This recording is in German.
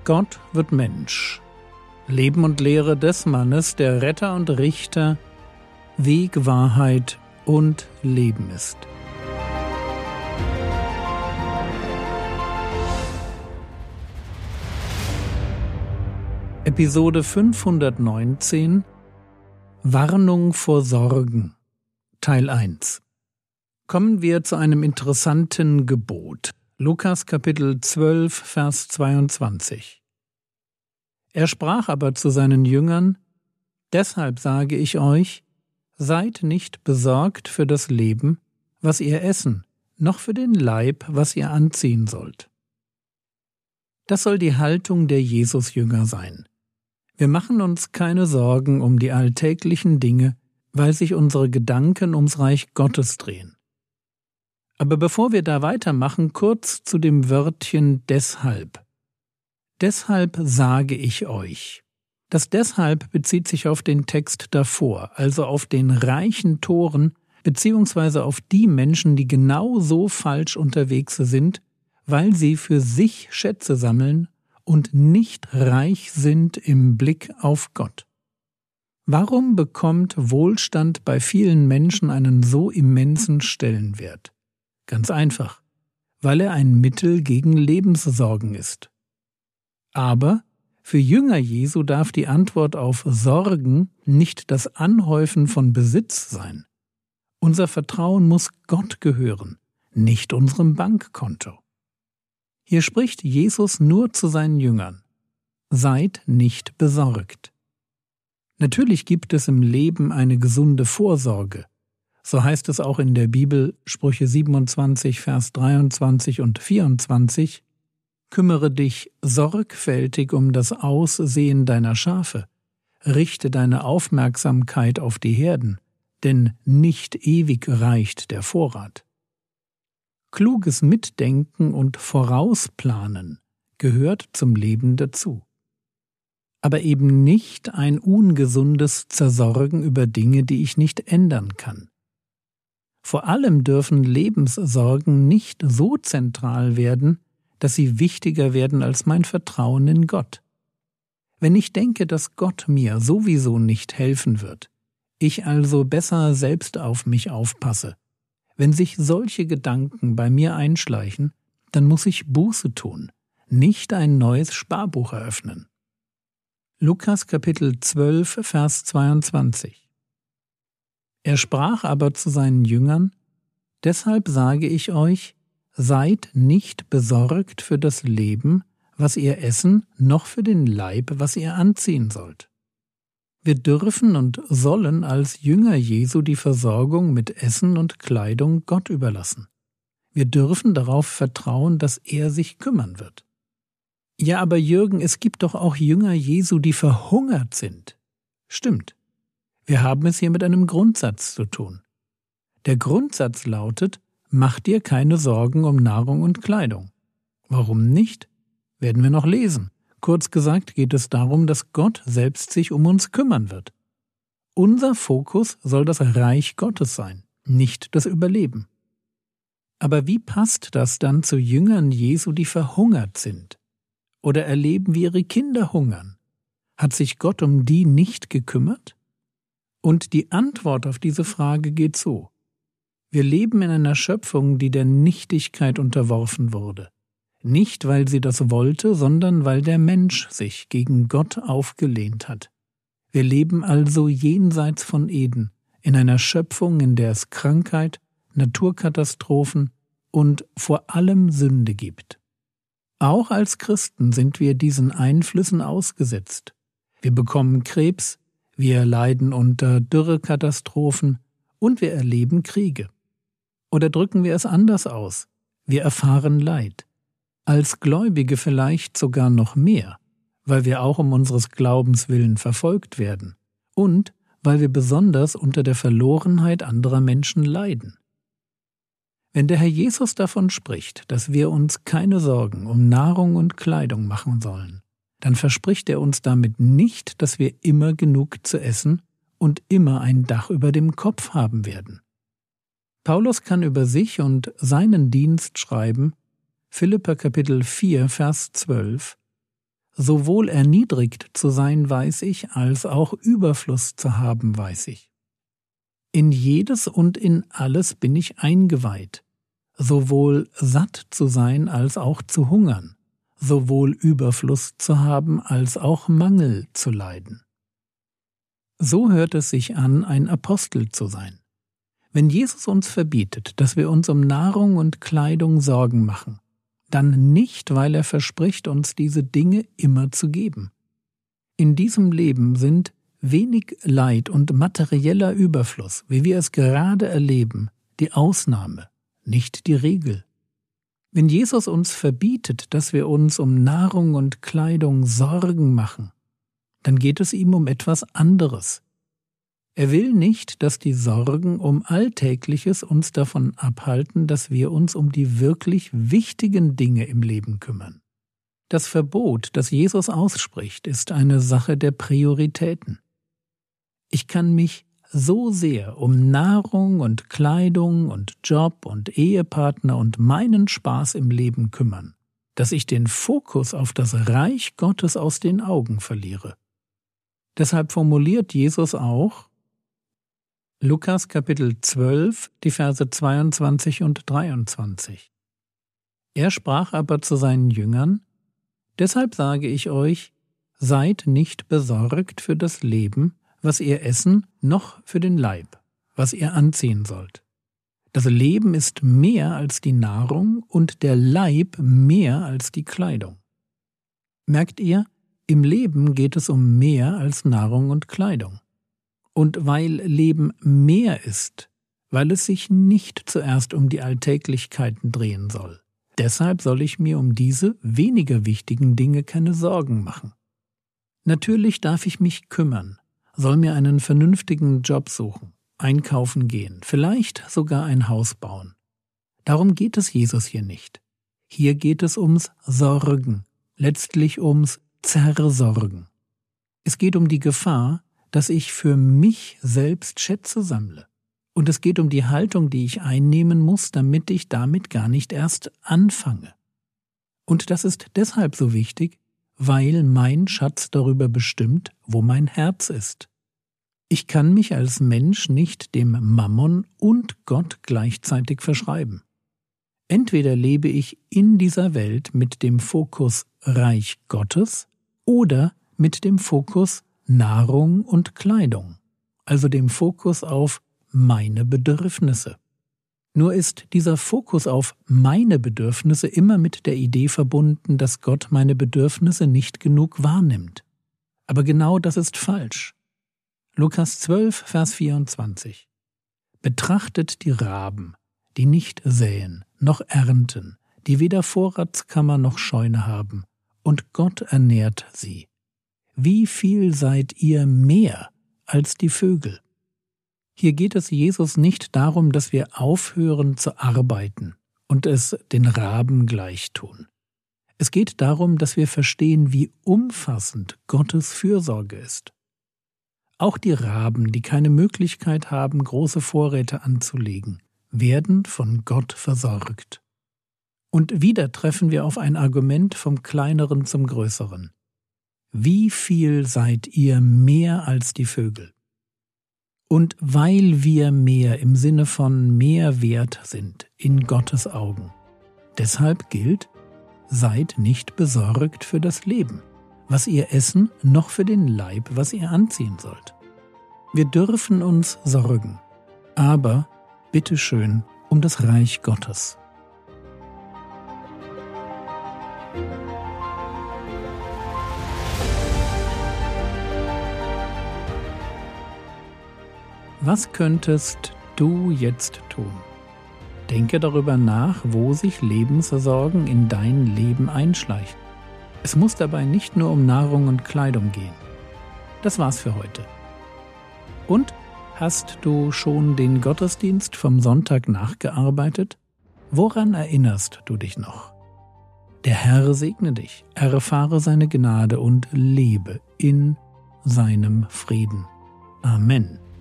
Gott wird Mensch. Leben und Lehre des Mannes, der Retter und Richter, Weg, Wahrheit und Leben ist. Episode 519 Warnung vor Sorgen, Teil 1. Kommen wir zu einem interessanten Gebot. Lukas Kapitel 12, Vers 22. Er sprach aber zu seinen Jüngern: Deshalb sage ich euch, seid nicht besorgt für das Leben, was ihr essen, noch für den Leib, was ihr anziehen sollt. Das soll die Haltung der Jesus-Jünger sein. Wir machen uns keine Sorgen um die alltäglichen Dinge, weil sich unsere Gedanken ums Reich Gottes drehen. Aber bevor wir da weitermachen, kurz zu dem Wörtchen deshalb. Deshalb sage ich euch. Das deshalb bezieht sich auf den Text davor, also auf den reichen Toren, beziehungsweise auf die Menschen, die genau so falsch unterwegs sind, weil sie für sich Schätze sammeln und nicht reich sind im Blick auf Gott. Warum bekommt Wohlstand bei vielen Menschen einen so immensen Stellenwert? Ganz einfach, weil er ein Mittel gegen Lebenssorgen ist. Aber für Jünger Jesu darf die Antwort auf Sorgen nicht das Anhäufen von Besitz sein. Unser Vertrauen muss Gott gehören, nicht unserem Bankkonto. Hier spricht Jesus nur zu seinen Jüngern: Seid nicht besorgt. Natürlich gibt es im Leben eine gesunde Vorsorge. So heißt es auch in der Bibel, Sprüche 27, Vers 23 und 24, Kümmere dich sorgfältig um das Aussehen deiner Schafe, richte deine Aufmerksamkeit auf die Herden, denn nicht ewig reicht der Vorrat. Kluges Mitdenken und Vorausplanen gehört zum Leben dazu. Aber eben nicht ein ungesundes Zersorgen über Dinge, die ich nicht ändern kann. Vor allem dürfen Lebenssorgen nicht so zentral werden, dass sie wichtiger werden als mein Vertrauen in Gott. Wenn ich denke, dass Gott mir sowieso nicht helfen wird, ich also besser selbst auf mich aufpasse, wenn sich solche Gedanken bei mir einschleichen, dann muss ich Buße tun, nicht ein neues Sparbuch eröffnen. Lukas Kapitel 12, Vers 22. Er sprach aber zu seinen Jüngern: Deshalb sage ich euch, seid nicht besorgt für das Leben, was ihr essen, noch für den Leib, was ihr anziehen sollt. Wir dürfen und sollen als Jünger Jesu die Versorgung mit Essen und Kleidung Gott überlassen. Wir dürfen darauf vertrauen, dass er sich kümmern wird. Ja, aber Jürgen, es gibt doch auch Jünger Jesu, die verhungert sind. Stimmt. Wir haben es hier mit einem Grundsatz zu tun. Der Grundsatz lautet: Mach dir keine Sorgen um Nahrung und Kleidung. Warum nicht? Werden wir noch lesen. Kurz gesagt geht es darum, dass Gott selbst sich um uns kümmern wird. Unser Fokus soll das Reich Gottes sein, nicht das Überleben. Aber wie passt das dann zu Jüngern Jesu, die verhungert sind? Oder erleben wir ihre Kinder hungern? Hat sich Gott um die nicht gekümmert? Und die Antwort auf diese Frage geht so: Wir leben in einer Schöpfung, die der Nichtigkeit unterworfen wurde. Nicht, weil sie das wollte, sondern weil der Mensch sich gegen Gott aufgelehnt hat. Wir leben also jenseits von Eden, in einer Schöpfung, in der es Krankheit, Naturkatastrophen und vor allem Sünde gibt. Auch als Christen sind wir diesen Einflüssen ausgesetzt. Wir bekommen Krebs, wir leiden unter Dürrekatastrophen und wir erleben Kriege. Oder drücken wir es anders aus: Wir erfahren Leid. Als Gläubige vielleicht sogar noch mehr, weil wir auch um unseres Glaubens willen verfolgt werden und weil wir besonders unter der Verlorenheit anderer Menschen leiden. Wenn der Herr Jesus davon spricht, dass wir uns keine Sorgen um Nahrung und Kleidung machen sollen, dann verspricht er uns damit nicht, dass wir immer genug zu essen und immer ein Dach über dem Kopf haben werden. Paulus kann über sich und seinen Dienst schreiben, Philipper Kapitel 4, Vers 12, Sowohl erniedrigt zu sein, weiß ich, als auch Überfluss zu haben, weiß ich. In jedes und in alles bin ich eingeweiht, sowohl satt zu sein, als auch zu hungern, sowohl Überfluss zu haben, als auch Mangel zu leiden. So hört es sich an, ein Apostel zu sein. Wenn Jesus uns verbietet, dass wir uns um Nahrung und Kleidung Sorgen machen, dann nicht, weil er verspricht, uns diese Dinge immer zu geben. In diesem Leben sind wenig Leid und materieller Überfluss, wie wir es gerade erleben, die Ausnahme, nicht die Regel. Wenn Jesus uns verbietet, dass wir uns um Nahrung und Kleidung Sorgen machen, dann geht es ihm um etwas anderes. Er will nicht, dass die Sorgen um Alltägliches uns davon abhalten, dass wir uns um die wirklich wichtigen Dinge im Leben kümmern. Das Verbot, das Jesus ausspricht, ist eine Sache der Prioritäten. Ich kann mich so sehr um Nahrung und Kleidung und Job und Ehepartner und meinen Spaß im Leben kümmern, dass ich den Fokus auf das Reich Gottes aus den Augen verliere. Deshalb formuliert Jesus auch Lukas Kapitel 12, die Verse 22 und 23. Er sprach aber zu seinen Jüngern: Deshalb sage ich euch, seid nicht besorgt für das Leben, was ihr essen, noch für den Leib, was ihr anziehen sollt. Das Leben ist mehr als die Nahrung und der Leib mehr als die Kleidung. Merkt ihr, im Leben geht es um mehr als Nahrung und Kleidung. Und weil Leben mehr ist, weil es sich nicht zuerst um die Alltäglichkeiten drehen soll, deshalb soll ich mir um diese weniger wichtigen Dinge keine Sorgen machen. Natürlich darf ich mich kümmern, soll mir einen vernünftigen Job suchen, einkaufen gehen, vielleicht sogar ein Haus bauen. Darum geht es Jesus hier nicht. Hier geht es ums Sorgen, letztlich ums Zersorgen. Es geht um die Gefahr, dass ich für mich selbst Schätze sammle. Und es geht um die Haltung, die ich einnehmen muss, damit ich damit gar nicht erst anfange. Und das ist deshalb so wichtig, weil mein Schatz darüber bestimmt, wo mein Herz ist. Ich kann mich als Mensch nicht dem Mammon und Gott gleichzeitig verschreiben. Entweder lebe ich in dieser Welt mit dem Fokus Reich Gottes oder mit dem Fokus Nahrung und Kleidung, also dem Fokus auf meine Bedürfnisse. Nur ist dieser Fokus auf meine Bedürfnisse immer mit der Idee verbunden, dass Gott meine Bedürfnisse nicht genug wahrnimmt. Aber genau das ist falsch. Lukas 12, Vers 24. Betrachtet die Raben, die nicht säen, noch ernten, die weder Vorratskammer noch Scheune haben, und Gott ernährt sie. Wie viel seid ihr mehr als die Vögel? Hier geht es Jesus nicht darum, dass wir aufhören zu arbeiten und es den Raben gleich tun. Es geht darum, dass wir verstehen, wie umfassend Gottes Fürsorge ist. Auch die Raben, die keine Möglichkeit haben, große Vorräte anzulegen, werden von Gott versorgt. Und wieder treffen wir auf ein Argument vom Kleineren zum Größeren. Wie viel seid ihr mehr als die Vögel? Und weil wir mehr im Sinne von mehr wert sind in Gottes Augen, deshalb gilt, seid nicht besorgt für das Leben, was ihr essen, noch für den Leib, was ihr anziehen sollt. Wir dürfen uns sorgen, aber bitteschön um das Reich Gottes. Was könntest du jetzt tun? Denke darüber nach, wo sich Lebenssorgen in dein Leben einschleichen. Es muss dabei nicht nur um Nahrung und Kleidung gehen. Das war's für heute. Und hast du schon den Gottesdienst vom Sonntag nachgearbeitet? Woran erinnerst du dich noch? Der Herr segne dich, erfahre seine Gnade und lebe in seinem Frieden. Amen.